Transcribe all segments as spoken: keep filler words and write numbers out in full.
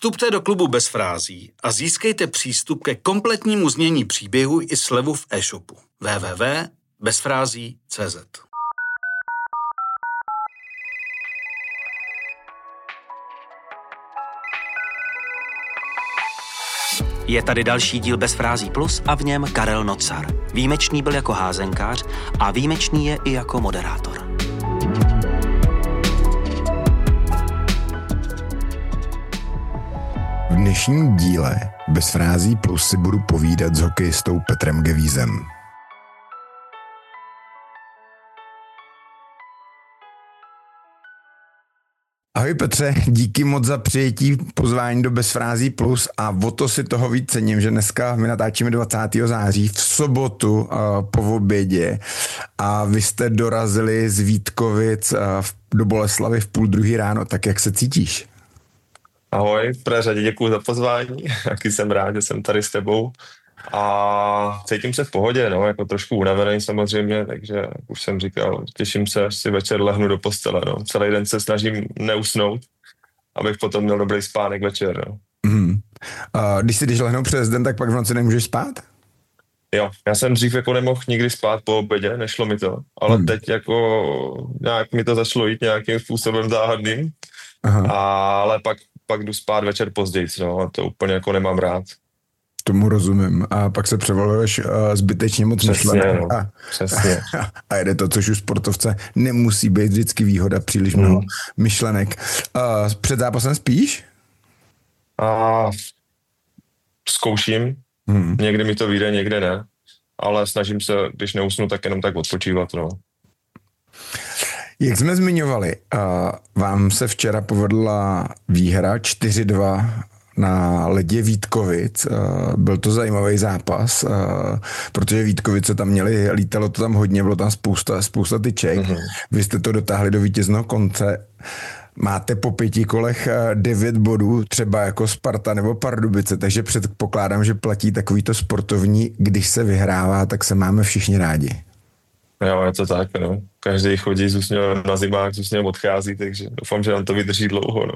Vstupte do klubu Bez frází a získejte přístup ke kompletnímu znění příběhu i slevu v e-shopu w w w tečka bezfrází tečka c z. Je tady další díl Bez frází plus a v něm Karel Nocar. Výjimečný byl jako házenkář a výjimečný je i jako moderátor. V dnešním díle Bez frází plus si budu povídat s hokejistou Petrem Gevízem. Ahoj Petře, díky moc za přijetí pozvání do Bez frází plus a o to si toho víc cením, že dneska my natáčíme dvacátého září v sobotu uh, po obědě a vy jste dorazili z Vítkovic uh, do Boleslavy v půl druhý ráno, tak jak se cítíš? Ahoj, v prvé řadě děkuju za pozvání, taky jsem rád, že jsem tady s tebou a cítím se v pohodě, no, jako trošku unavený samozřejmě, takže už jsem říkal, těším se, až si večer lehnu do postele, no. Celý den se snažím neusnout, abych potom měl dobrý spánek večer, no. Mm. A když si jdeš lehnout přes den, tak pak v noci nemůžeš spát? Jo, já jsem dřív jako nemohl nikdy spát po obědě, nešlo mi to, ale mm. teď jako nějak mi to začalo jít nějakým způsobem záhadným, Aha. ale pak pak jdu spát večer později, no, a to úplně jako nemám rád. Tomu rozumím. A pak se převaluješ uh, zbytečně moc myšlenek. No, a, přesně. A, a jede to, což u sportovce nemusí být vždycky výhoda, příliš mnoho mm. myšlenek. Uh, před zápasem spíš? A zkouším. Mm. Někdy mi to vyjde, někde ne. Ale snažím se, když neusnu, tak jenom tak odpočívat, no. Jak jsme zmiňovali, vám se včera povedla výhra čtyři dva na ledě Vítkovic. Byl to zajímavý zápas, protože Vítkovice tam měli, lítalo to tam hodně, bylo tam spousta, spousta tyček. Mm-hmm. Vy jste to dotáhli do vítězného konce. Máte po pěti kolech devět bodů, třeba jako Sparta nebo Pardubice, takže předpokládám, že platí takovýto sportovní, když se vyhrává, tak se máme všichni rádi. Jo, je to tak, no. Každý chodí s úsměvem na zimách, s úsměvem odchází, takže doufám, že nám to vydrží dlouho, no.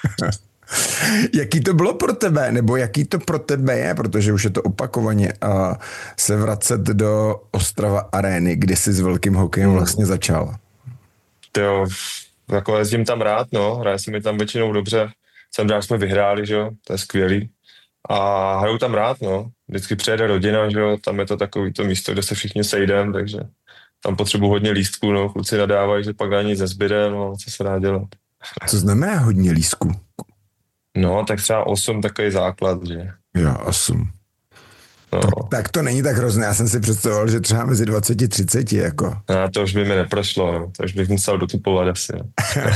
Jaký to bylo pro tebe, nebo jaký to pro tebe je, protože už je to opakovaně, a se vracet do Ostrava Arény, kdy jsi s velkým hokejem hmm. vlastně začal? Jo, jako jezdím tam rád, no, hraje se mi tam většinou dobře, jsem rád, jsme vyhráli, že jo, to je skvělý. A hraju tam rád, no, vždycky přijede rodina, že jo, tam je to takový to místo, kde se všichni sejdeme, takže tam potřebuji hodně lístků, no, kluci nadávají, že pak na nic nezbyde, no, co se dá dělat. Co znamená hodně lístků? No, tak třeba osm takový základ, že? Jo, osm. No. Tak, tak to není tak hrozné, já jsem si představoval, že třeba mezi dvacet a třicet, jako. No, to už by mi neprošlo, no, to už bych musel dotupovat asi, no.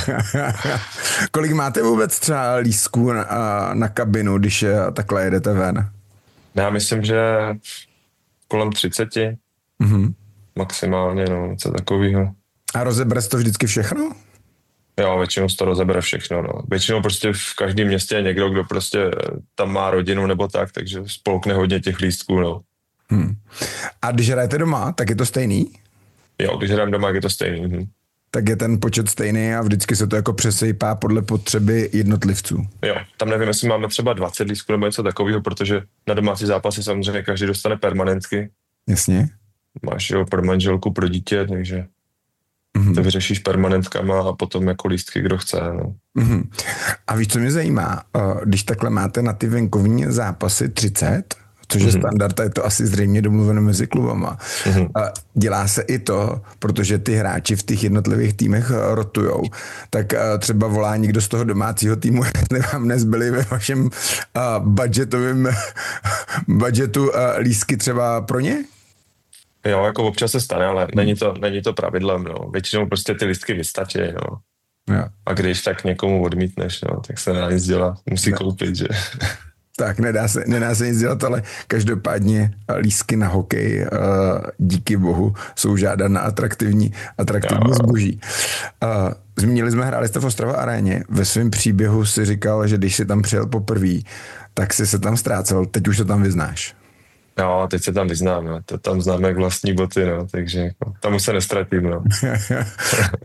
Kolik máte vůbec třeba lístků na, na kabinu, když takhle jedete ven? Já myslím, že kolem třiceti. Mhm. Maximálně, no, co takovýho. A rozebere to vždycky všechno? Jo, většinou to rozebere všechno, no. Většinou prostě v každém městě je někdo, kdo prostě tam má rodinu nebo tak, takže spolkne hodně těch lístků, no. Hmm. A když hrajete doma, tak je to stejný? Jo, když hrajeme doma, je to stejný. Hm. Tak je ten počet stejný a vždycky se to jako přesejpá podle potřeby jednotlivců. Jo, tam nevím, jestli máme třeba dvacet lístků nebo něco takového, protože na domácí zápasy samozřejmě každý dostane permanentky. Jasně. Máš jo pro manželku, pro dítě, takže mm-hmm. to vyřešíš permanentkama a potom jako lístky, kdo chce. No. Mm-hmm. A víš, co mě zajímá? Když takhle máte na ty venkovní zápasy třicet, což je mm-hmm. standard, a je to asi zřejmě domluveno mezi klubama. Mm-hmm. A dělá se i to, protože ty hráči v těch jednotlivých týmech rotujou, tak třeba volá někdo z toho domácího týmu, jestli vám nezbyli ve vašem uh, budgetovém budgetu uh, lístky třeba pro ně? Jo, jako občas se stane, ale není to, není to pravidlem, no. Většinou prostě ty lístky vystačí, no. Jo. A když tak někomu odmítneš, no, tak se nedá nic dělat, musí no. koupit, že? Tak, nedá se, nedá se nic dělat, ale každopádně lístky na hokej, díky bohu, jsou žádaná atraktivní, atraktivní zboží. Zmínili jsme, hráli jste v Ostrava Aréně, ve svém příběhu si říkal, že když jsi tam přijel poprvé, tak si se tam ztrácel, teď už se tam vyznáš. No, teď se tam vyznám, no. To tam znám jak vlastní boty, no, takže jako, tam už se nestratím, no.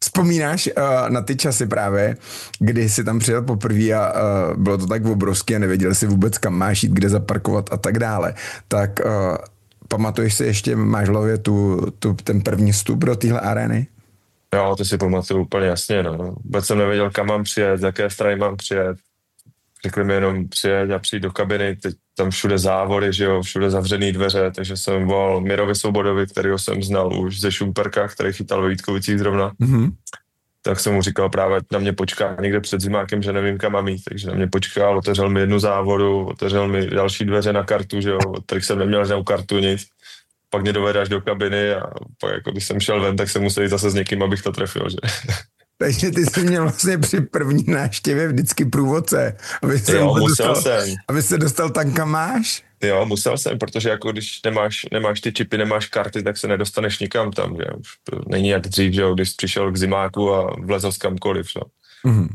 Vzpomínáš uh, na ty časy právě, kdy jsi tam přijel poprvé a uh, bylo to tak obrovské a nevěděl jsi vůbec, kam máš jít, kde zaparkovat a tak dále. Tak uh, pamatuješ si ještě, máš v hlavě tu, tu, ten první vstup do téhle arény? Jo, to si pamatuju úplně jasně, no. Vůbec jsem nevěděl, kam mám přijet, z jaké strany mám přijet. Řekli mi jenom přijet a přijít do kabiny, teď tam všude závody, že jo, všude zavřený dveře, takže jsem volal Mirovi Svobodovi, kterýho jsem znal už ze Šumperka, který chytal ve Vítkovicích zrovna. Mm-hmm. Tak jsem mu říkal právě, na mě počká někde před zimákem, že nevím, kam mám jít, takže na mě počkal, otevřel mi jednu závodu, otevřel mi další dveře na kartu, že jo, od kterých jsem neměl žádnou kartu, nic. Pak mě dovede až do kabiny a pak jako když jsem šel ven, tak jsem musel jít zase s někým, abych to trefil, že. Takže ty jsi měl vlastně při první návštěvě vždycky průvodce, aby se, jo, dostal, jsem. aby se dostal tam, kam máš? Jo, musel jsem, protože jako když nemáš, nemáš ty čipy, nemáš karty, tak se nedostaneš nikam tam, že už to není jak dřív, že když přišel k zimáku a vlezl s kamkoliv, no. Mm-hmm.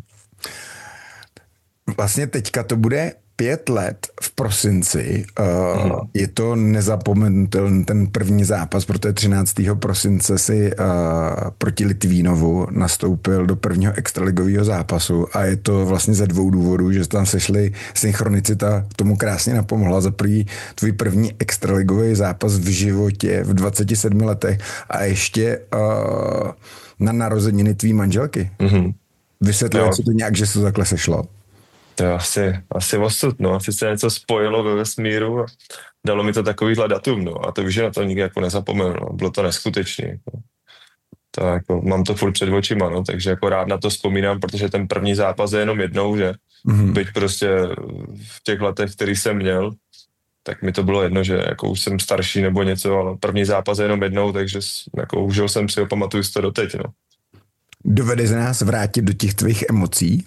Vlastně teďka to bude pět let v prosinci. Uh, mm. Je to nezapomenutelný ten první zápas, protože třináctého prosince si uh, proti Litvínovu nastoupil do prvního extraligového zápasu a je to vlastně ze dvou důvodů, že tam sešli synchronicita, tomu krásně napomohla. Za první tvůj první extraligový zápas v životě v dvaceti sedmi letech a ještě uh, na narozeniny tvý manželky. Mm. Vysvětluje se to nějak, že se to takhle sešlo? To je asi, asi osud, no. Asi se něco spojilo ve vesmíru a dalo mi to takovýhle datum, no. A to víš, že na to nikdy jako nezapomenu, no. Bylo to neskutečný. No. To jako, mám to furt před očima, no. Takže jako rád na to vzpomínám, protože ten první zápas je jenom jednou, že? Mm-hmm. Byť prostě v těch letech, který jsem měl, tak mi to bylo jedno, že jako už jsem starší nebo něco, ale první zápas je jenom jednou, takže jako užil jsem si ho, pamatuju si to doteď, no. Dovede se nás vrátit do těch tvých emocí?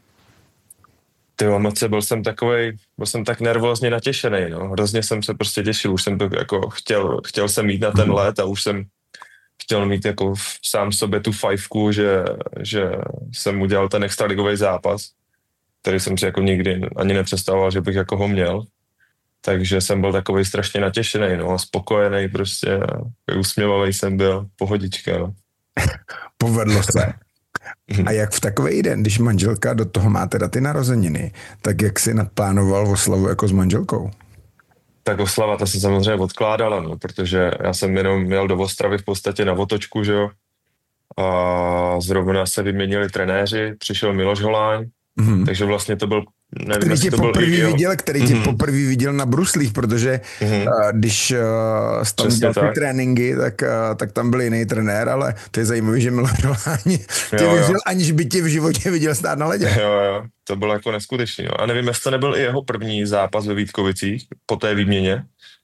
Ty emoce, byl jsem takovej, byl jsem tak nervózně natěšený, no. Hrozně jsem se prostě těšil, už jsem to jako chtěl, chtěl jsem jít na ten let a už jsem chtěl mít jako sám sobě tu fajfku, že, že jsem udělal ten extraligový zápas, který jsem si jako nikdy ani nepředstavoval, že bych jako ho měl. Takže jsem byl takovej strašně natěšený, no, spokojený prostě, usměvavý jsem byl, pohodička, no. Povedlo se. A jak v takový den, když manželka do toho má teda ty narozeniny, tak jak si naplánoval oslavu jako s manželkou? Tak oslava, ta se samozřejmě odkládala, no, protože já jsem jenom měl do Ostravy v podstatě na otočku, že jo, a zrovna se vyměnili trenéři, přišel Miloš Holáň, mm-hmm. takže vlastně to byl, nevím, který tě to byl poprvé i, viděl, který tě mm-hmm. poprvé viděl na bruslích, protože mm-hmm. uh, když uh, jsi tam dělal ty tréninky, tak, uh, tak tam byl jiný trenér, ale to je zajímavé, že Miloš Holáň tě jo, viděl, jo. aniž by tě v životě viděl stát na ledě. Jo, jo, to bylo jako neskutečný. No. A nevím, jestli to nebyl i jeho první zápas ve Vítkovicích po té výměně.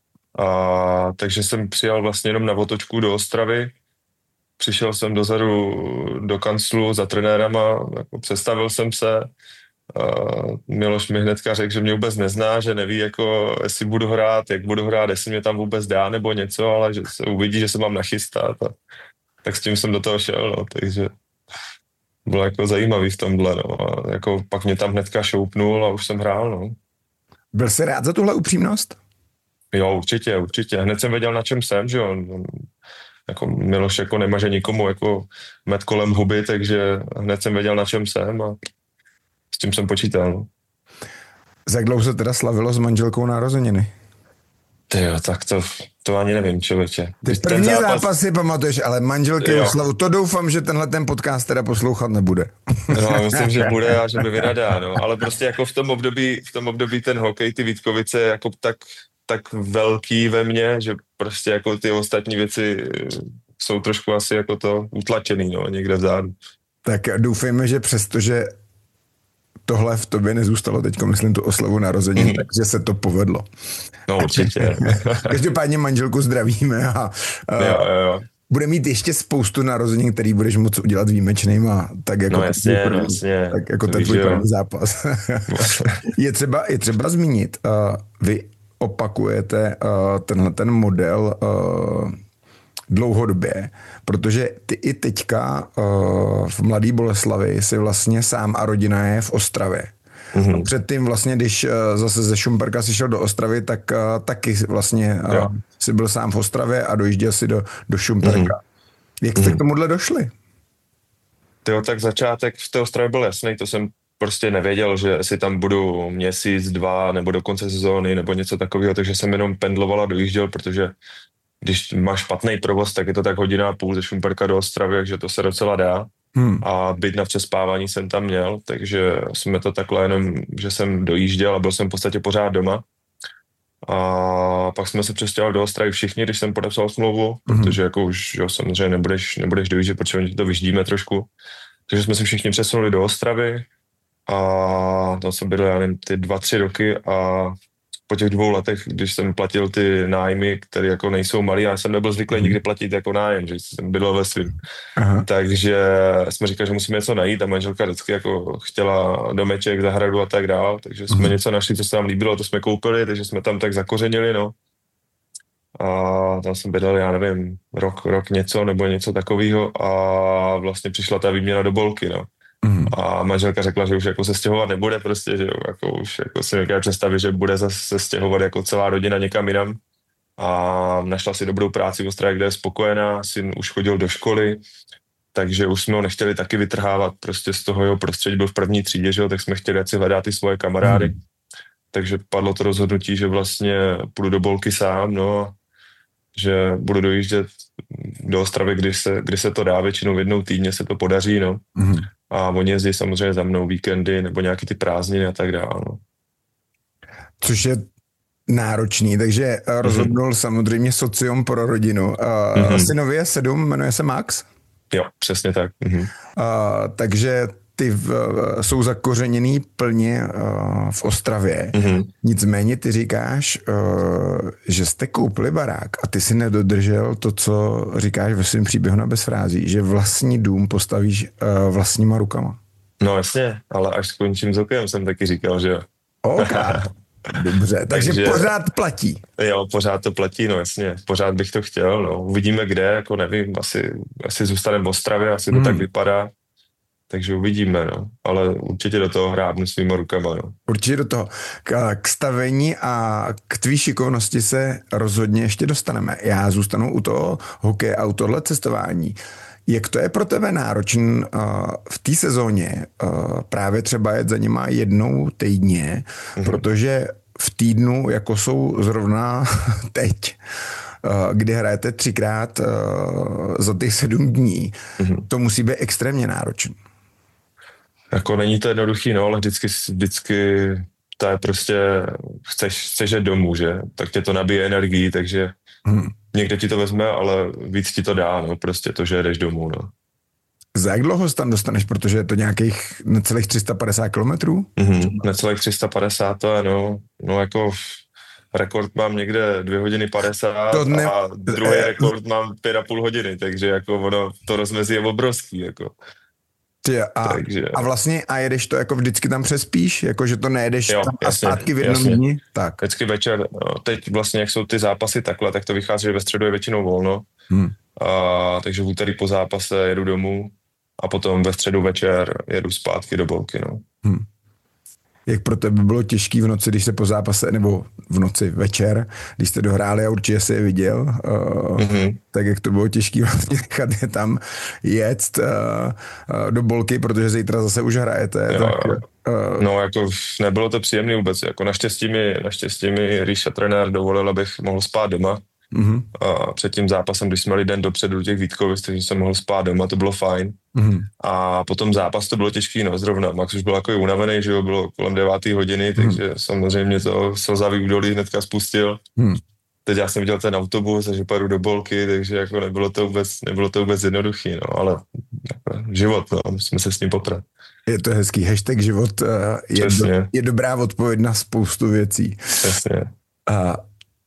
A, takže jsem přijel vlastně jenom na otočku do Ostravy. Přišel jsem dozadu do kanclu za trenérama, jako představil jsem se. Uh, Miloš mi hnedka řekl, že mě vůbec nezná, že neví, jako, jestli budu hrát, jak budu hrát, jestli mě tam vůbec dá nebo něco, ale že se uvidí, že se mám nachystat. A, tak s tím jsem do toho šel, no, takže bylo jako zajímavý v tomhle, no. A jako pak mě tam hnedka šoupnul a už jsem hrál, no. Byl jsi rád za tuhle upřímnost? Jo, určitě, určitě. Hned jsem věděl, na čem jsem, že jo. Jako Miloš jako nemaže nikomu jako met kolem huby, takže hned jsem věděl, na čem jsem a s tím jsem počítal. No. Za jak dlouho se teda slavilo s manželkou narozeniny? Tyjo, tak to, to ani nevím, člověče. Ty první zápas... zápas si pamatuješ, ale manželky oslavu, to doufám, že tenhle ten podcast teda poslouchat nebude. No, myslím, že bude a že mi vynadá, no. Ale prostě jako v tom období, v tom období ten hokej, ty Vítkovice jako tak, tak velký ve mně, že prostě jako ty ostatní věci jsou trošku asi jako to utlačený, no, někde vzadu. Tak doufejme, že přestože tohle v tobě nezůstalo teďko, myslím, tu oslavu narozenin, mm. takže se to povedlo. No určitě. Každopádně manželku zdravíme a, a jo, jo, jo. bude mít ještě spoustu narozenin, který budeš moct udělat výjimečnýma, tak jako, no, jasně, první, no, jasně. tak jako ten tvůj první zápas. je, třeba, je třeba zmínit, uh, vy opakujete uh, tenhle ten model uh, dlouhodobě, protože ty i teďka uh, v Mladý Boleslavi si vlastně sám a rodina je v Ostravě. Mm-hmm. Předtím vlastně, když uh, zase ze Šumperka si šel do Ostravy, tak uh, taky vlastně uh, si byl sám v Ostravě a dojížděl si do, do Šumperka. Mm-hmm. Jak jste mm-hmm. k tomuhle došli? Tyjo, tak začátek v té Ostravě byl jasný, to jsem prostě nevěděl, že si tam budu měsíc, dva, nebo do konce sezóny, nebo něco takového, takže jsem jenom pendloval a dojížděl, protože když máš špatný provoz, tak je to tak hodina a půl ze Šumperka do Ostravy, takže to se docela dá. Hmm. A byt na přespávání jsem tam měl, takže jsme to takhle jenom, že jsem dojížděl a byl jsem v podstatě pořád doma. A pak jsme se přestěhovali do Ostravy všichni, když jsem podepsal smlouvu, hmm. protože jako už jo, samozřejmě nebudeš, nebudeš dojíždět, protože oni to vyždíme trošku. Takže jsme se všichni přesunuli do Ostravy a tam jsem bydlel, já nevím, ty dva, tři roky a po těch dvou letech, když jsem platil ty nájmy, které jako nejsou malý, já jsem nebyl zvyklý nikdy platit jako nájem, že jsem bydlel ve svým. Aha. Takže jsme říkali, že musíme něco najít a manželka vždycky jako chtěla domeček, zahradu a tak dál, takže jsme Aha. něco našli, co se nám líbilo, to jsme koupili, takže jsme tam tak zakořenili, no. A tam jsem bydlel, já nevím, rok, rok něco nebo něco takového a vlastně přišla ta výměna do Bolky, no. Mm. A manželka řekla, že už jako se stěhovat nebude prostě, že jo, jako už jako si někde představit, že bude zase stěhovat jako celá rodina někam jinam. A našla si dobrou práci v Ostravě, kde je spokojená, syn už chodil do školy, takže už jsme ho nechtěli taky vytrhávat prostě z toho jeho prostředí, byl v první třídě, že jo, tak jsme chtěli, ať si hledat ty svoje kamarády. Mm. Takže padlo to rozhodnutí, že vlastně půjdu do Bolky sám, no, že budu dojíždět do Ostravy, kdy se, kdy se to dá, většinou jednou týdně se to podaří, no. Mm. A oni jezdí samozřejmě za mnou víkendy nebo nějaký ty prázdniny a tak dále. No. Což je náročný, takže rozhodnul mm-hmm. samozřejmě socium pro rodinu. Uh, mm-hmm. Synovi je sedm, jmenuje se Max? Jo, přesně tak. Mm-hmm. Uh, takže ty v, jsou zakořeněný plně uh, v Ostravě. Mm-hmm. Nicméně ty říkáš, uh, že jste koupili barák a ty si nedodržel to, co říkáš ve svém příběhu na Bezfrází, že vlastní dům postavíš uh, vlastníma rukama. No jasně, ale až skončím s hokejem, jsem taky říkal, že jo. OK. Dobře, takže, takže pořád platí. Jo, pořád to platí, no jasně, pořád bych to chtěl, no. Uvidíme kde, jako nevím, asi, asi zůstaneme v Ostravě, asi to hmm. tak vypadá. Takže uvidíme, no. Ale určitě do toho hrábnu svýma rukama, no. Určitě do toho. K, k stavení a k tvý šikovnosti se rozhodně ještě dostaneme. Já zůstanu u toho hokeje a u tohle cestování. Jak to je pro tebe náročný uh, v té sezóně uh, právě třeba jet za nima jednou týdně, mm-hmm. protože v týdnu, jako jsou zrovna teď, kdy hrajete třikrát za těch sedm dní, mm-hmm. to musí být extrémně náročný. Jako není to jednoduchý, no, ale vždycky, vždycky to je prostě, chceš, chceš jít domů, že? Tak tě to nabíje energii, takže hmm. někde ti to vezme, ale víc ti to dá, no, prostě to, že jdeš domů, no. Za jak dlouho se tam dostaneš, protože je to nějakých necelých tři sta padesát kilometrů? Mm-hmm, necelých tři sta padesát, to je, no, no jako rekord mám někde dvě hodiny padesát to ne... a druhý rekord mám pět a půl hodiny, takže jako ono, to rozmezí je obrovský, jako. Ty, a, takže... a vlastně a jedeš to jako vždycky tam přespíš, jako že to nejedeš jo, tam jasně, a zpátky v jednom jasně. dní? Tak. Vždycky večer, no, teď vlastně jak jsou ty zápasy takhle, tak to vychází, že ve středu je většinou volno, hmm. a, takže v úterý po zápase jedu domů a potom ve středu večer jedu zpátky do Bolky, no. Hmm. Jak pro tebe bylo těžký v noci, když se po zápase, nebo v noci večer, když jste dohráli a určitě jsi je viděl, uh, mm-hmm. tak jak to bylo těžký vlastně nechat je tam jet uh, uh, do Bolky, protože zítra zase už hrajete. Jo, tak, uh, no jako nebylo to příjemný vůbec, jako naštěstí mi, naštěstí mi Ríša trenér dovolil, abych mohl spát doma. Mm-hmm. A před tím zápasem, když jsme měli den dopředu těch Vítkovic, takže jsem mohl spát doma, to bylo fajn. Mm-hmm. A potom zápas to bylo těžký, no zrovna. Max už byl jako unavený, že jo, bylo kolem deváté hodiny, mm-hmm. takže samozřejmě to slzavý údolí hnedka spustil. Mm. Teď já jsem viděl ten autobus a že padu do Bolky, takže jako nebylo to vůbec, nebylo to vůbec jednoduchý, no, ale jako, život, no, musíme se s ním poprat. Je to hezký, hashtag život uh, je, do, je dobrá odpověď na spoustu věcí. Přesně. Uh,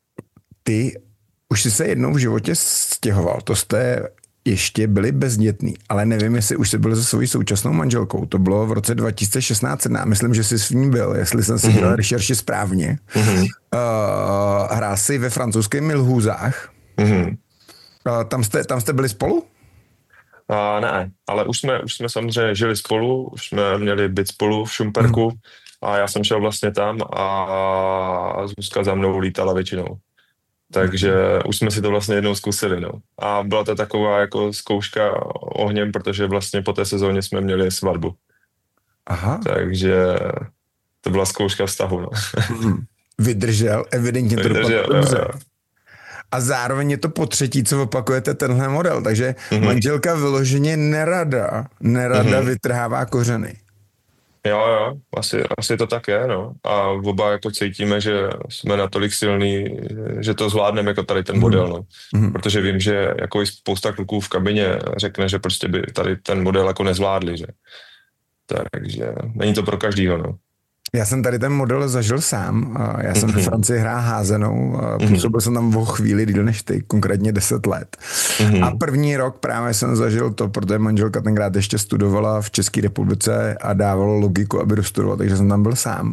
ty už jsi se jednou v životě stěhoval, to jste ještě byli bezdětný, ale nevím, jestli už jsi byl se svojí současnou manželkou. To bylo v roce dva tisíce šestnáct, myslím, že jsi s ní byl, jestli jsem si mm-hmm. dělal rešerši správně. Mm-hmm. Uh, hrál jsi ve francouzském Milhousách. Mm-hmm. Uh, tam, jste, tam jste byli spolu? Uh, ne, ale už jsme, už jsme samozřejmě žili spolu, už jsme měli byt spolu v Šumperku mm. a já jsem šel vlastně tam a Zuzka za mnou lítala většinou. Takže už jsme si to vlastně jednou zkusili, no. A byla to taková jako zkouška ohněm, protože vlastně po té sezóně jsme měli svatbu. Aha. Takže to byla zkouška vztahu, no. Vydržel, evidentně to Vydržel, dopadlo dobře. jo, jo. A zároveň je to po třetí, co opakujete tenhle model, takže Mhm. manželka vyloženě nerada, nerada Mhm. vytrhává kořeny. Jo, jo, asi, asi to tak je, no. A oba jako cítíme, že jsme natolik silní, že to zvládneme jako tady ten model, no. Mhm. Protože vím, že jako i spousta kluků v kabině řekne, že prostě by tady ten model jako nezvládli, že. Takže není to pro každýho, no. Já jsem tady ten model zažil sám. a Já jsem Mhm. ve Francii hrál házenou. a Působil jsem tam o chvíli díl než ty, konkrétně deset let. Mhm. A první rok právě jsem zažil to, protože manželka tenkrát ještě studovala v České republice a dávalo logiku, aby dostudovala, takže jsem tam byl sám.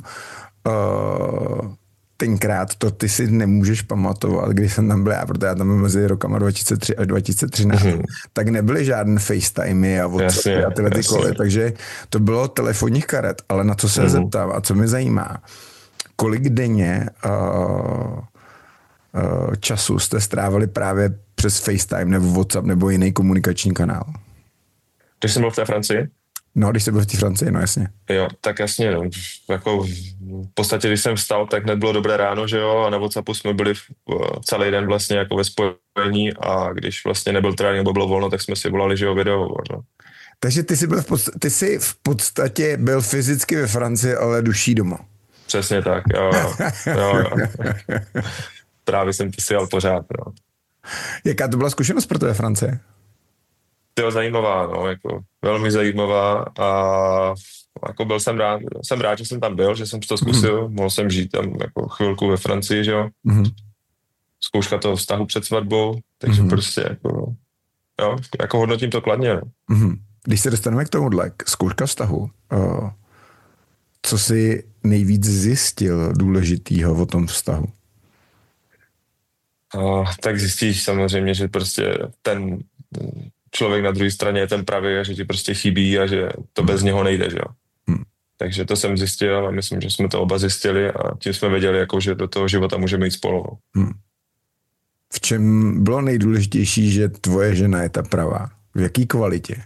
Uh, tenkrát to ty si nemůžeš pamatovat, když jsem tam byl já, protože já tam byl mezi rokama dva tisíce tři až dva tisíce třináct, Mhm. tak nebyly žádné FaceTimey a WhatsAppy Jasně, a tyhle ty jasně. koly, takže to bylo telefonních karet, ale na co se Mhm. zeptám a co mě zajímá, kolik denně uh, uh, času jste strávili právě přes FaceTime nebo WhatsApp nebo jiný komunikační kanál? Když jsem byl v té Francii, No, když jste byl v té Francii, no jasně. jo, tak jasně, no. Jako v podstatě, když jsem vstal, tak hned bylo dobré ráno, že jo, a na WhatsAppu jsme byli v, celý den vlastně jako ve spojení a když vlastně nebyl trénink nebo bylo volno, tak jsme si volali, že jo, videohovor, no. Takže ty jsi, byl v podstatě, ty jsi v podstatě byl fyzicky ve Francii, ale duší doma. Přesně tak, jo, jo, jo. Právě jsem to si jel pořád, no. Jaká to byla zkušenost pro tebe Francie? Tyjo, zajímavá, no, jako velmi zajímavá a jako byl jsem rád, jsem rád, že jsem tam byl, že jsem to zkusil, mohl jsem žít tam jako chvilku ve Francii, že jo, Mm-hmm. zkouška toho vztahu před svatbou, takže Mhm. prostě jako, jo, jako hodnotím to kladně, no. Mm-hmm. Když se dostaneme k tomuhle, k zkouška vztahu, uh, co jsi nejvíc zjistil důležitýho o tom vztahu? A tak zjistíš samozřejmě, že prostě ten člověk na druhé straně je ten pravý a že ti prostě chybí a že to bez něho nejde, že jo. Hmm. Takže to jsem zjistil a myslím, že jsme to oba zjistili a tím jsme věděli, jako, že do toho života můžeme jít spolu. Hmm. V čem bylo nejdůležitější, že tvoje žena je ta pravá? V jaký kvalitě?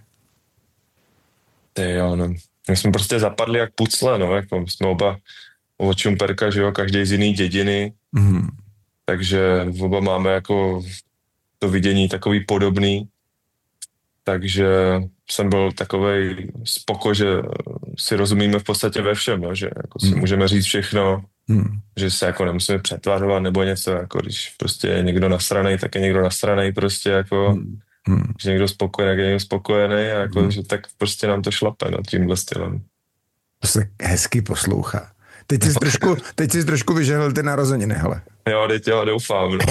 Ty jo, no. My jsme prostě zapadli jak pucle, no, jako jsme oba od Šumperka, že jo, každý z jiný dědiny, Mm-hmm. takže oba máme jako to vidění takový podobný, takže jsem byl takovej spoko, že si rozumíme v podstatě ve všem, no, že jako si Hmm. můžeme říct všechno, Hmm. že se jako nemusíme přetvářovat nebo něco, jako když prostě je někdo nasranej, tak je někdo nasranej prostě jako, Hmm. Hmm. že někdo spokojený, tak je někdo spokojený a jako, Hmm. že tak prostě nám to šlape, no, tímhle stylem. To se hezky poslouchá. Teď jsi trošku, teď jsi trošku vyžehlil ty narozeniny, hele. Jo, teď jo, doufám, no.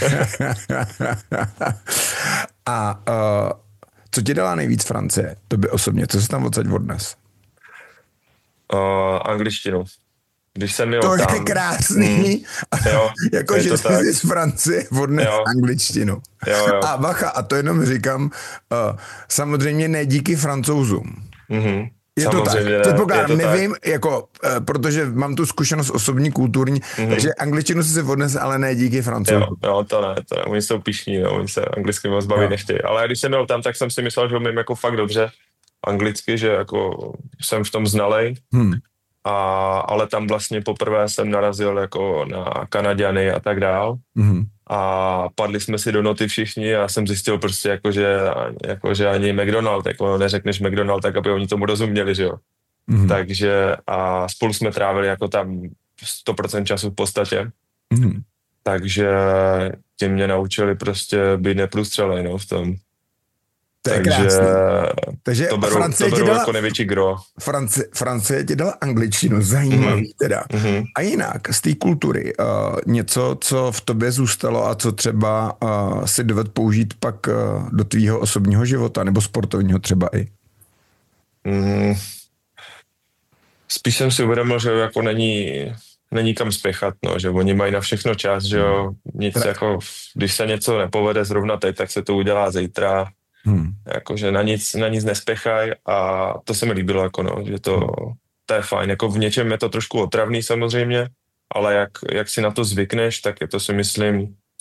A uh, co ti dala nejvíc Francie? Tobě osobně, co jsi tam odsaď odnes? Uh, angličtinu. Když jsem měl To tam... je krásný. Mm, jo, jako, je že to jsi tak. si z Francie odnes Jo. angličtinu. Jo, jo. A bacha, a to jenom říkám, uh, samozřejmě ne díky Francouzům. Mhm. Je to tak, Samozřejmě ne, předpokládám, je to nevím, jako, uh, protože mám tu zkušenost osobní, kulturní, Mhm. takže angličtinu si se odnes, ale ne díky Francouzům. Jo, jo, to ne, to ne, oni jsou pišní, no, oni se anglicky moc bavit Jo. nechtějí. Ale když jsem byl tam, tak jsem si myslel, že umím jako fakt dobře anglicky, že jako jsem v tom znalej. Hmm. A, ale tam vlastně poprvé jsem narazil jako na Kanaďany a tak dál. Hmm. A padli jsme si do noty všichni a jsem zjistil prostě jako, že, jako, že ani McDonald, jako neřekneš McDonald, tak aby oni tomu rozuměli, že jo. Hmm. Takže a spolu jsme trávili jako tam sto procent času v podstatě. Hmm. Takže ti mě naučili prostě být neprůstřelej, no, v tom. To je Takže krásný. Takže to beru, Francie to ti beru dala, jako největší gro. Francie, Francie ti dala angličtinu, zajímavý Mhm. teda. Mhm. A jinak, z té kultury, uh, něco, co v tobě zůstalo a co třeba uh, si doved použít pak uh, do tvýho osobního života, nebo sportovního třeba i. Mm. Spíš jsem si uvědomil, že jako není, není kam spěchat, no, že oni mají na všechno čas, že jo, nic Tak. jako, když se něco nepovede zrovna teď, tak se to udělá zítra, Hmm. jakože na nic, na nic nespěchaj a to se mi líbilo, jako no, že to, to je fajn, jako v něčem je to trošku otravný samozřejmě, ale jak, jak si na to zvykneš, tak je to si myslím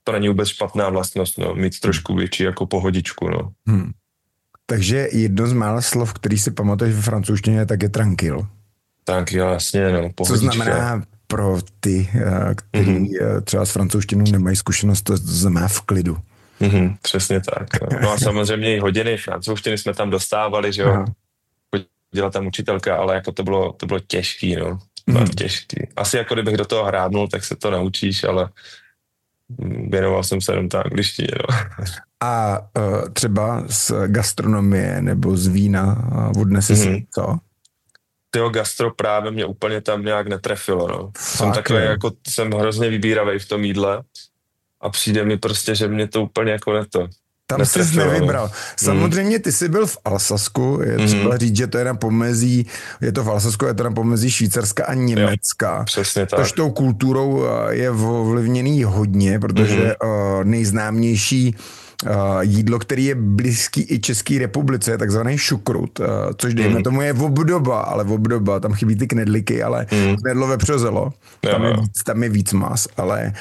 to není vůbec špatná vlastnost, no, mít trošku větší jako pohodičku, no. Hmm. Takže jedno z mála slov, který si pamatuješ ve francouzštině, tak je tranquil. Tranquil, jasně, no, pohodička. Co znamená pro ty, který mm-hmm. třeba s francouzštinou nemají zkušenost, to znamená v klidu. Mm-hmm, přesně tak. No. no a samozřejmě i hodiny francouzštiny jsme tam dostávali, že jo. Chodila tam učitelka, ale jako to bylo, to bylo těžký, no. Bylo mm. těžký. Asi jako kdybych do toho hrádnul, tak se to naučíš, ale věnoval jsem se jenom ta angličtině, no. A uh, třeba z gastronomie nebo z vína odnese si mm-hmm. co? Tyjo, gastro právě mě úplně tam nějak netrefilo, no. Fakt, jsem takový, jako jsem hrozně vybíravej v tom jídle a přijde mi prostě, že mě to úplně jako neto. Tam jsi nevybral. No. Samozřejmě ty jsi byl v Alsasku, je třeba mm. říct, že to je na pomezí, je to v Alsasku, je to na pomezí Švýcarska a Německa. Jo, přesně tak. Tož tou kulturou je ovlivněný hodně, protože mm. nejznámější jídlo, který je blízký i České republice, je takzvaný šukrut, což dejme mm. tomu je obdoba, ale obdoba, tam chybí ty knedliky, ale mm. knedlo vepřozelo, tam, je víc, tam je víc mas, ale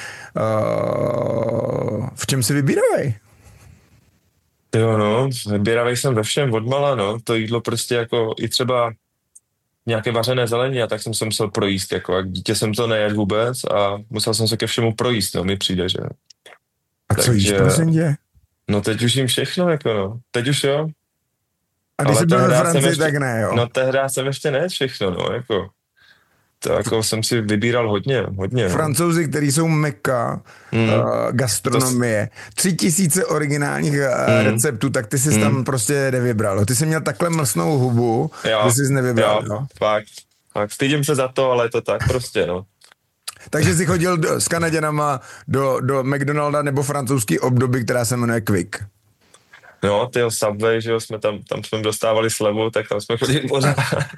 uh, v čem si vybíravej? Jo, no, vybíravej jsem ve všem odmala, no, to jídlo prostě jako i třeba nějaké vařené zelení a tak jsem se musel projíst, jako jak dítě jsem to nejedl vůbec a musel jsem se ke všemu projíst, no, mi přijde, že. A co jíš, prosím tě? No teď už jim všechno, jako no, teď už jo. A když jsi byl ve Francii, tak ne, jo? No tehdy jsem ještě nejedl všechno, no, jako. To jako jsem si vybíral hodně, hodně. Francouzi, kteří jsou meka mm. uh, gastronomie, tři tisíce originálních uh, mm. receptů, tak ty jsi mm. tam prostě nevybral. Ty jsi měl takhle mlsnou hubu, jo, ty jsi nevybral. Jo, no. fakt, fakt. Stydím se za to, ale je to tak prostě, no. Takže jsi chodil do, s Kanaděnama do, do McDonalda nebo francouzský obdoby, která se jmenuje Quick. No, tyjo, Subway, že jo, jsme tam, tam jsme dostávali slevu, tak tam jsme chodili pořád.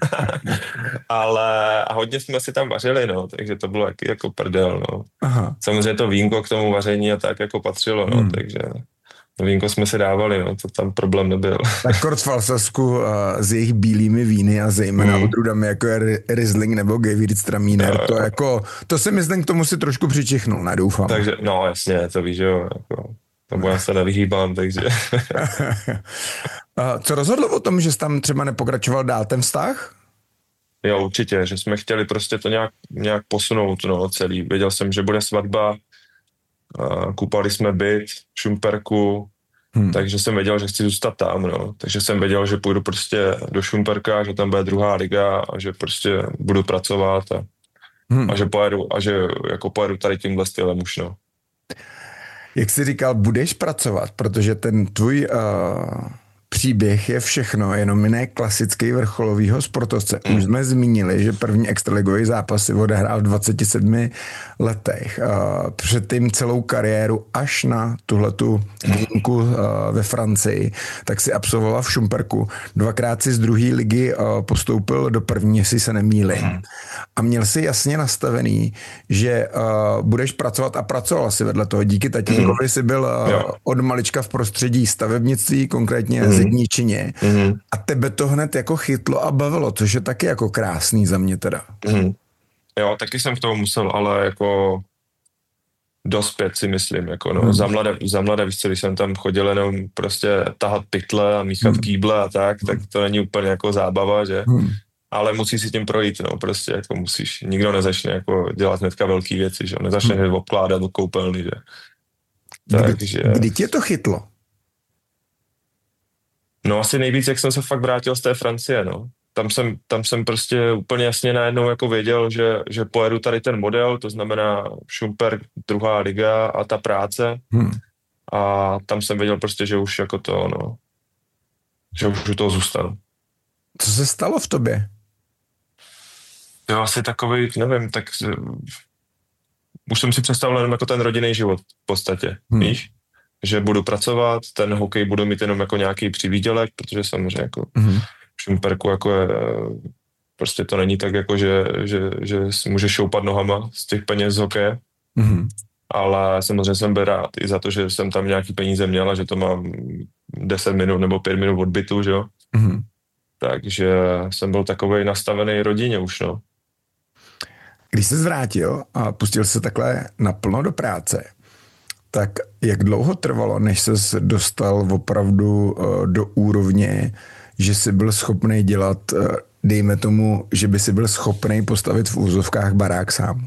Ale a hodně jsme si tam vařili, no, takže to bylo jaký jako prdel, no. Aha. Samozřejmě to vínko k tomu vaření a tak jako patřilo, no, hmm. takže to vínko jsme si dávali, no, to tam problém nebyl. Tak kort v Alsasku uh, s jejich bílými víny a zejména hmm. odrůdami, jako je Riesling nebo Gewürztraminer, no, to jako, to si myslím, k tomu si trošku přičichnul, nedoufám. Takže, no, jasně, to víš, jo, jako... Tomu já se nevyhýbám, takže... Co rozhodlo o tom, že jsi tam třeba nepokračoval dál ten vztah? Jo, určitě, že jsme chtěli prostě to nějak, nějak posunout, no, celý. Věděl jsem, že bude svatba, kupali jsme byt v Šumperku, hmm. takže jsem věděl, že chci zůstat tam, no. Takže jsem věděl, že půjdu prostě do Šumperka, že tam bude druhá liga a že prostě budu pracovat a, hmm. a že pojedu, a že jako pojedu tady tímhle stylem už, no. Jak jsi říkal, budeš pracovat, protože ten tvůj uh, příběh je všechno, jenom jiné klasický vrcholovýho sportovce. Mm. Už jsme zmínili, že první extraligový zápas si odehrál v dvaceti sedmi letech. Uh, předtím celou kariéru až na tuhletu výjimku uh, ve Francii, tak si absolvoval v Šumperku. Dvakrát si z druhé ligy uh, postoupil do první, jestli se nemýlím. Mm. A měl si jasně nastavený, že uh, budeš pracovat a pracoval si vedle toho. Díky tatínkovi mm. si byl uh, od malička v prostředí stavebnictví, konkrétně mm. zedničině. Mm. A tebe to hned jako chytlo a bavilo, což je taky jako krásný za mě teda. Mm. Jo, taky jsem k tomu musel, ale jako dospět si myslím, jako no, mm. za mladé, za mladé, víš co, když jsem tam chodil jenom prostě tahat pytle a míchat mm. kýble a tak, tak to není úplně jako zábava, že? Mm. Ale musíš si tím projít, no, prostě jako musíš, nikdo nezačne jako dělat hnedka velký věci, že? Nezačne hned obkládat do koupelny, že? Takže... Kdy, kdy tě to chytlo? No asi nejvíc, jak jsem se fakt vrátil z té Francie, no. Tam jsem, tam jsem prostě úplně jasně najednou jako věděl, že, že pojedu tady ten model, to znamená Šumperk, druhá liga a ta práce. Hmm. A tam jsem věděl prostě, že už jako to, no, že už u toho zůstanu. Co se stalo v tobě? Jo, asi takový, nevím, tak už jsem si představil jenom jako ten rodinný život v podstatě, hmm. víš? Že budu pracovat, ten hokej budu mít jenom jako nějaký přivídělek, protože samozřejmě jako hmm. v Šumperku jako je, prostě to není tak jako, že, že, že si může šoupat nohama z těch peněz z hokeje, hmm. ale samozřejmě jsem byl rád i za to, že jsem tam nějaký peníze měl a že to mám deset minut nebo pět minut odbytu, že jo? Hmm. Takže jsem byl takovej nastavený rodině už, no. Když se zvrátil a pustil se takhle naplno do práce, tak jak dlouho trvalo, než ses dostal opravdu do úrovně, že jsi byl schopný dělat, dejme tomu, že by si byl schopný postavit v úzovkách barák sám?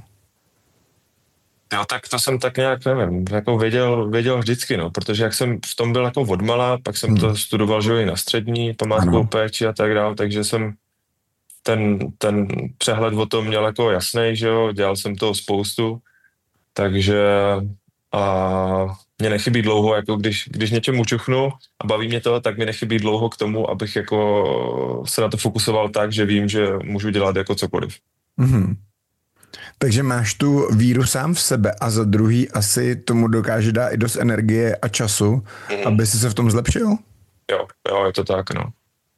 Jo, tak to jsem tak nějak, nevím, jako věděl, věděl vždycky, no, protože jak jsem v tom byl jako odmala, pak jsem hmm. to studoval, že i na střední, památkovou péči a tak dále, takže jsem ten, ten přehled o tom měl jako jasnej, že jo, dělal jsem toho spoustu, takže a mě nechybí dlouho, jako když, když něčemu čuchnu a baví mě to, tak mi nechybí dlouho k tomu, abych jako se na to fokusoval tak, že vím, že můžu dělat jako cokoliv. Mm-hmm. Takže máš tu víru sám v sebe a za druhý asi tomu dokáže dát i dost energie a času, mm-hmm. aby si se v tom zlepšil? Jo, jo, je to tak, no.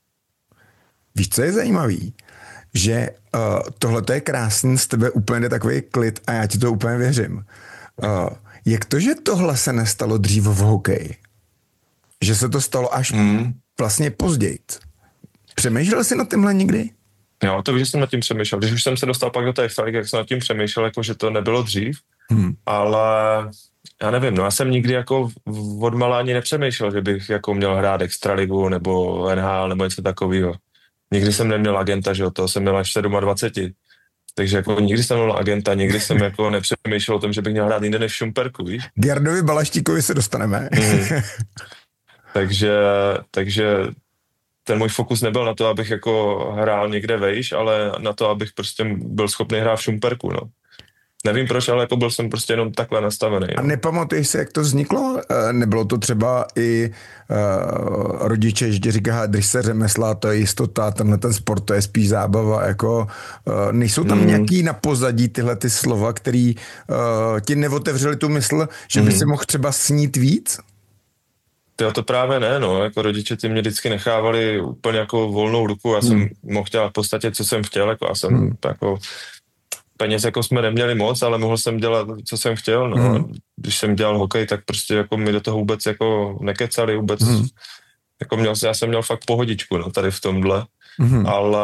Víš, co je zajímavý? Že uh, tohle je krásný, z tebe úplně jde takový klid a já ti to úplně věřím. Uh, jak to, že tohle se nestalo dřív v hokeji? Že se to stalo až mm. vlastně později. Přemýšlel jsi nad tímhle nikdy? Jo, to víš, že jsem nad tím přemýšlel. Když už jsem se dostal pak do té extraligy, jak jsem nad tím přemýšlel, jako že to nebylo dřív, hmm. ale já nevím, no já jsem nikdy jako od malá ani nepřemýšlel, že bych jako měl hrát extraligu nebo N H L nebo něco takového. Nikdy jsem neměl agenta, že jo, toho jsem měl až dvacet sedm. Takže jako nikdy jsem měl agenta, nikdy jsem jako nepřemýšlel o tom, že bych měl hrát jinde než v Šumperku, víš? K Jardovi Balaštíkovi se dostaneme. Mm. takže, takže ten můj fokus nebyl na to, abych jako hrál někde vejš, ale na to, abych prostě byl schopný hrát v Šumperku, no. Nevím proč, ale jako byl jsem prostě jenom takhle nastavený. A nepamatuješ si, jak to vzniklo? Nebylo to třeba i uh, rodiče, že ti říká, když se řemesla, to je jistota, tenhle ten sport, to je spíš zábava, jako uh, nejsou tam hmm. nějaký na pozadí tyhle ty slova, který uh, ti neotevřeli tu mysl, že by hmm. si mohl třeba snít víc? Jo, to právě ne, no, jako rodiče ty mě vždycky nechávali úplně jako volnou ruku, já hmm. jsem mohl dělat v podstatě, co jsem chtěl, jako já jsem hmm. jako peněz jako jsme neměli moc, ale mohl jsem dělat, co jsem chtěl, no. Mm. Když jsem dělal hokej, tak prostě jako mi do toho vůbec jako nekecali, vůbec, mm. jako měl, já jsem měl fakt pohodičku, no, tady v tomhle, mm. ale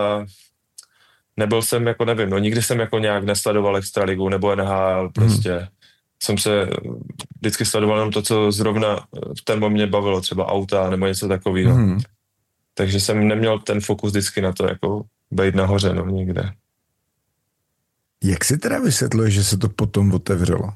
nebyl jsem jako, nevím, no, nikdy jsem jako nějak nesledoval extraligu nebo N H L, prostě mm. jsem se vždycky sledoval jenom to, co zrovna v ten moment mě bavilo, třeba auta nebo něco takového. Mm. Takže jsem neměl ten fokus vždycky na to, jako být nahoře, no, nikde. Jak si teda vysvětluješ, že se to potom otevřelo?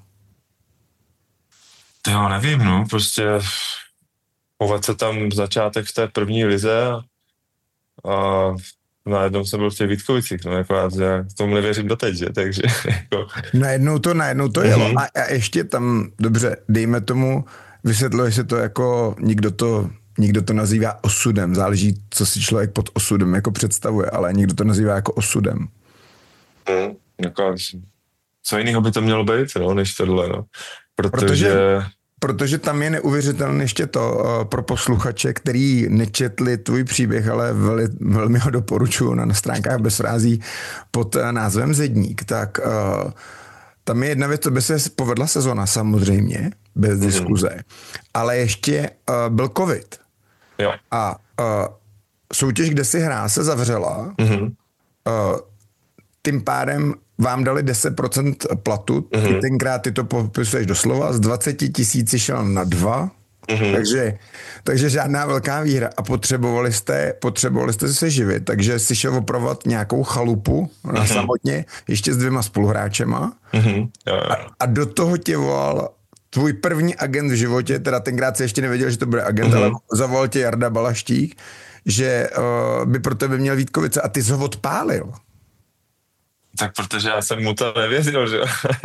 To já nevím, no, prostě povedl se tam začátek v té první lize a, a najednou jsem byl v těch Vítkovicích, no, jako já, já tomu nevěřím doteď, že, takže jako... Najednou to, najednou to jelo mm-hmm. a, a ještě tam, dobře, dejme tomu, vysvětluje se to jako, nikdo to, nikdo to nazývá osudem, záleží, co si člověk pod osudem jako představuje, ale někdo to nazývá jako osudem. Mm. Jako, co jiného by to mělo být, no, než tohle, no. Protože... protože... Protože tam je neuvěřitelné ještě to uh, pro posluchače, který nečetli tvůj příběh, ale veli, velmi ho doporučuji na, na stránkách Bez frází pod uh, názvem Zedník, tak uh, tam je jedna věc, co by se povedla sezona samozřejmě, bez mm. diskuze, ale ještě uh, byl covid. Jo. A uh, soutěž, kde si hrál, se zavřela. Mm. Uh, tím pádem vám dali deset procent platu, mm-hmm. tenkrát ty to popisuješ doslova, z dvacet tisíc šel na dva, mm-hmm. takže, takže žádná velká výhra a potřebovali jste, potřebovali jste se živit, takže si šel opravovat nějakou chalupu mm-hmm. na samotně, ještě s dvěma spoluhráčema mm-hmm. a, a do toho tě volal tvůj první agent v životě, teda tenkrát si ještě nevěděl, že to bude agent, mm-hmm. ale zavolal tě Jarda Balaštík, že uh, by pro tebe měl Vítkovice a ty jsi ho odpálil. Tak protože já jsem mu to nevěřil, že jo.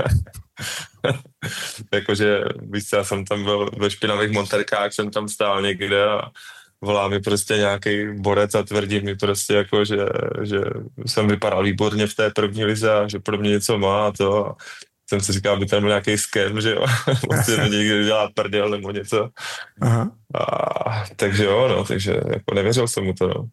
Jakože, víš co, já jsem tam byl ve špinavých monterkách, jsem tam stál někde a volá mi prostě nějaký borec a tvrdí mi prostě jako, že, že jsem vypadal výborně v té první lize a že pro mě něco má a to. A jsem si říkal, aby tam byl nějaký scam, že jo. Musím někdy dělat prdel nebo něco. Aha. A, takže jo, no, takže jako nevěřil jsem mu to, no.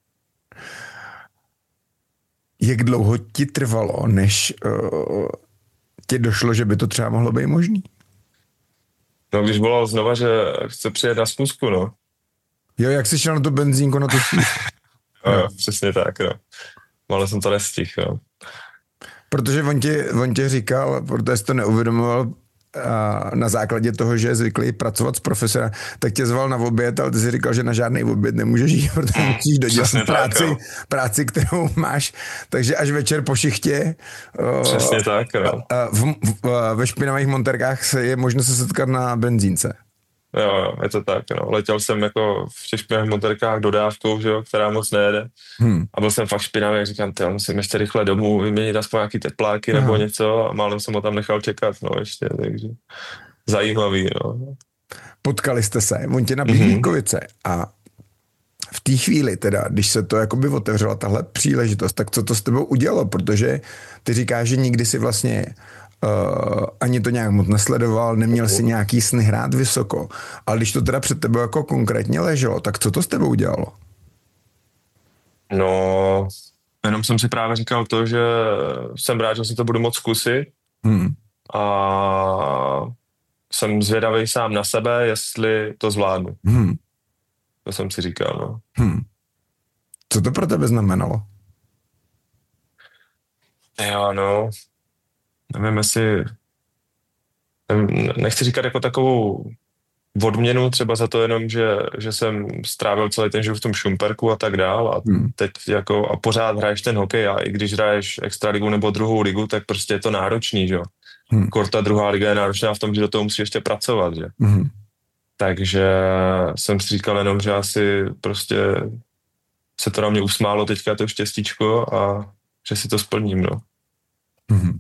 Jak dlouho ti trvalo, než uh, ti došlo, že by to třeba mohlo být možný? No, když volal znova, že chce přijet na zkusku, no. Jo, jak jsi šel na tu benzínku, na tu zkusku? jo, jo, přesně tak, no. Ale jsem to nestihl, no. Protože on tě, on tě říkal, protože jsi to neuvědomoval, na základě toho, že je zvyklý pracovat s profesorem, tak tě zval na oběd, ale ty jsi říkal, že na žádný oběd nemůžeš jít, protože musíš dodělat práci, tak, práci, kterou máš. Takže až večer po šichtě Přesně tak, jo. V, v, ve špinavých monterkách se je možno se setkat na benzínce. Jo, jo, je to tak, no. Letěl jsem jako v těch špinavých monterkách dodávkou, že jo, která moc nejede. Hmm. A byl jsem fakt špinavý, jak říkám, ty, musím ještě rychle domů vyměnit aspoň nějaký tepláky nebo Aha. něco a málem jsem ho tam nechal čekat, no ještě, takže zajímavý, no. Potkali jste se, on tě nabídl mm-hmm. Vítkovice a v té chvíli teda, když se to jakoby otevřela tahle příležitost, tak co to s tebou udělalo, protože ty říkáš, že nikdy si vlastně Uh, ani to nějak moc nesledoval, neměl si nějaký sny hrát vysoko, ale když to teda před tebou jako konkrétně leželo, tak co to s tebou udělalo? No, jenom jsem si právě říkal to, že jsem rád, že si to budu moc zkusit hmm. a jsem zvědavý sám na sebe, jestli to zvládnu. Hmm. To jsem si říkal, no. Hmm. Co to pro tebe znamenalo? Jo, no, nevím, jestli, nevím, nechci říkat jako takovou odměnu třeba za to jenom, že, že jsem strávil celý ten život v tom Šumperku a tak dál a hmm. teď jako a pořád hraješ ten hokej a i když hraješ extraligu nebo druhou ligu, tak prostě je to náročný, že jo. Hmm. Korta druhá liga je náročná v tom, že do toho musíš ještě pracovat, že. Hmm. Takže jsem si říkal jenom, že asi prostě se to na mě usmálo teďka to štěstíčko a že si to splním, no. Hmm.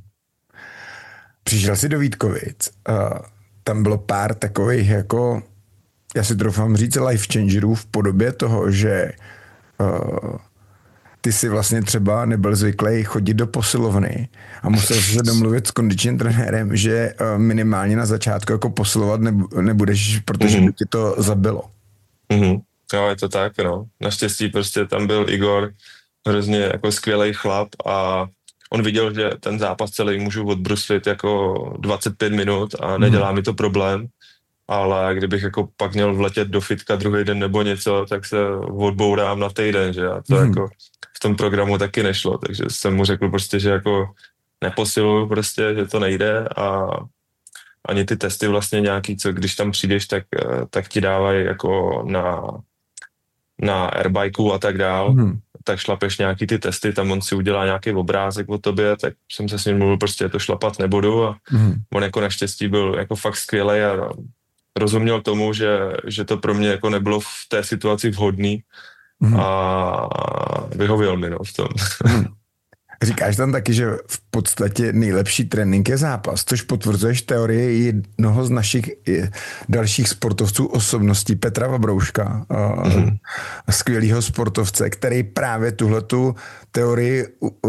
Přišel jsi do Vítkovic, uh, tam bylo pár takových jako, já si troufám říct, life changerů v podobě toho, že uh, ty si vlastně třeba nebyl zvyklý chodit do posilovny a musel si se domluvit s kondičním trenérem, že uh, minimálně na začátku jako posilovat nebudeš, protože mm-hmm. by ti to zabilo. Mm-hmm. Jo, je to tak, no. Naštěstí prostě tam byl Igor, hrozně jako skvělej chlap a on viděl, že ten zápas celý můžu odbruslit jako dvacet pět minut a nedělá hmm. mi to problém, ale kdybych jako pak měl vletět do fitka druhý den nebo něco, tak se odbourám na týden, že a to hmm. jako v tom programu taky nešlo, takže jsem mu řekl prostě, že jako neposiluju prostě, že to nejde a ani ty testy vlastně nějaký, co když tam přijdeš, tak, tak ti dávají jako na, na airbikeu a tak dál. Hmm. Tak šlapeš nějaký ty testy, tam on si udělá nějaký obrázek o tobě, tak jsem se s ním mluvil, prostě to šlapat nebudu a mm. on jako naštěstí byl jako fakt skvělej a rozuměl tomu, že, že to pro mě jako nebylo v té situaci vhodný mm. a vyhověl mi, no, v tom. Mm. Říkáš tam taky, že v podstatě nejlepší trénink je zápas, což potvrzuješ teorii jednoho z našich dalších sportovců osobností Petra Vabrouška, mm-hmm. skvělýho sportovce, který právě tuhletu teorii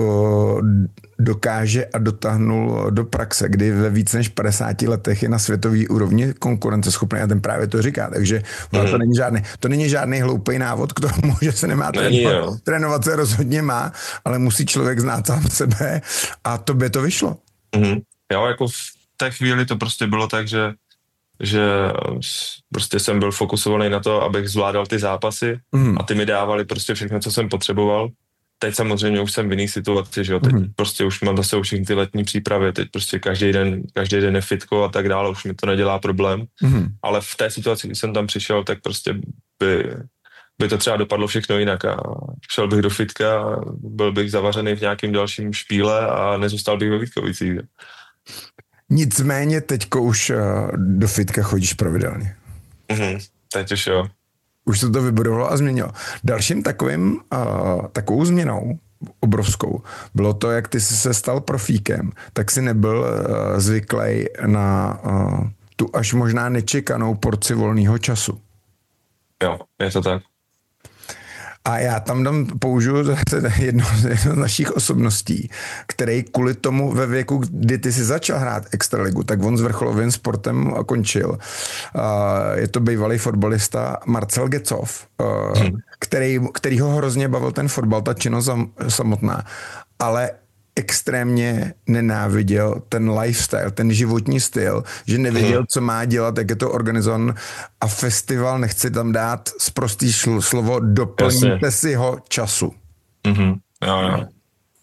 dokáže a dotáhnul do praxe, kdy ve víc než padesáti letech je na světový úrovni konkurenceschopný a ten právě to říká, takže mm. to není žádný, to není žádný hloupý návod k tomu, že se nemá trénovat. Trénovat se rozhodně má, ale musí člověk znát sám sebe a tobě to vyšlo. Mm. Jo, jako v té chvíli to prostě bylo tak, že že prostě jsem byl fokusovaný na to, abych zvládal ty zápasy mm. a ty mi dávali prostě všechno, co jsem potřeboval. Teď samozřejmě už jsem v jiný situaci, že jo, teď mm. prostě už mám zase všechny ty letní přípravy, teď prostě každý den, každý den je fitko a tak dále, už mi to nedělá problém, mm. ale v té situaci, když jsem tam přišel, tak prostě by, by to třeba dopadlo všechno jinak a šel bych do fitka, byl bych zavařený v nějakým dalším špíle a nezůstal bych ve Vítkovicích. Nicméně teďko už do fitka chodíš pravidelně. Mm, teď už jo. Už se to vybudovalo a změnilo. Dalším takovým, uh, takovou změnou obrovskou bylo to, jak ty jsi se stal profíkem, tak si nebyl uh, zvyklý na uh, tu až možná nečekanou porci volného času. Jo, je to tak. A já tam dám, použiju jednu, jednu z našich osobností, který kvůli tomu ve věku, kdy ty si začal hrát extraligu, tak on s vrcholovým sportem končil. Je to bývalý fotbalista Marcel Gecov, hmm. který, který ho hrozně bavil ten fotbal, ta činnost samotná, ale extrémně nenáviděl ten lifestyle, ten životní styl, že nevěděl, hmm. co má dělat, jak je to organizovan a festival, nechci tam dát sprostý slovo, doplňte Jasně. si ho času. Mm-hmm. Jo, jo.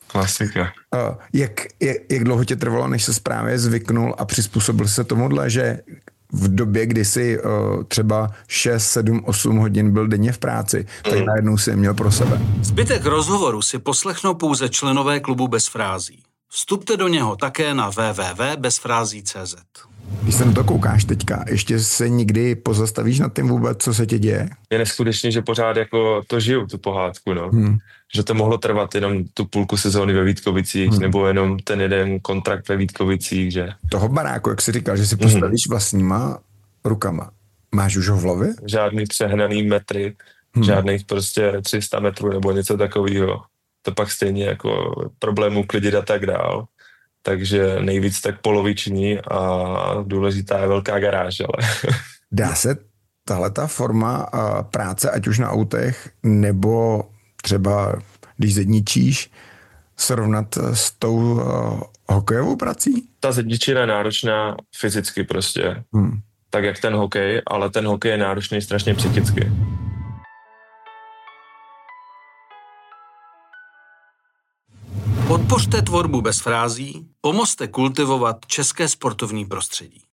Klasika. Jak, jak, jak dlouho tě trvalo, než se právě zvyknul a přizpůsobil se tomuhle, že v době, kdy jsi uh, třeba šest, sedm, osm hodin byl denně v práci, tak mm. najednou si je měl pro sebe. Zbytek rozhovoru si poslechnou pouze členové klubu Bez frází. Vstupte do něho také na w w w tečka bez frází tečka c z. Když se na to koukáš teďka, ještě se nikdy pozastavíš nad tím vůbec, co se tě děje? Je neskutečný, že pořád jako to žiju, tu pohádku, no. Hmm. Že to mohlo trvat jenom tu půlku sezóny ve Vítkovicích, hmm. nebo jenom ten jeden kontrakt ve Vítkovicích, že... Toho baráku, jak jsi říkal, že si postavíš hmm. vlastníma rukama. Máš už ho v hlavě? Žádný přehnaný metry, hmm. žádných prostě tři sta metrů nebo něco takového. To pak stejně jako problémů klidit a tak dál. Takže nejvíc tak poloviční a důležitá je velká garáž, ale... Dá se tahleta forma práce, ať už na autech, nebo třeba, když zedničíš, srovnat s tou uh, hokejovou prací? Ta zedničina je náročná fyzicky prostě, hmm. tak jak ten hokej, ale ten hokej je náročný strašně psychicky. Podpořte tvorbu Bez frází, pomozte kultivovat české sportovní prostředí.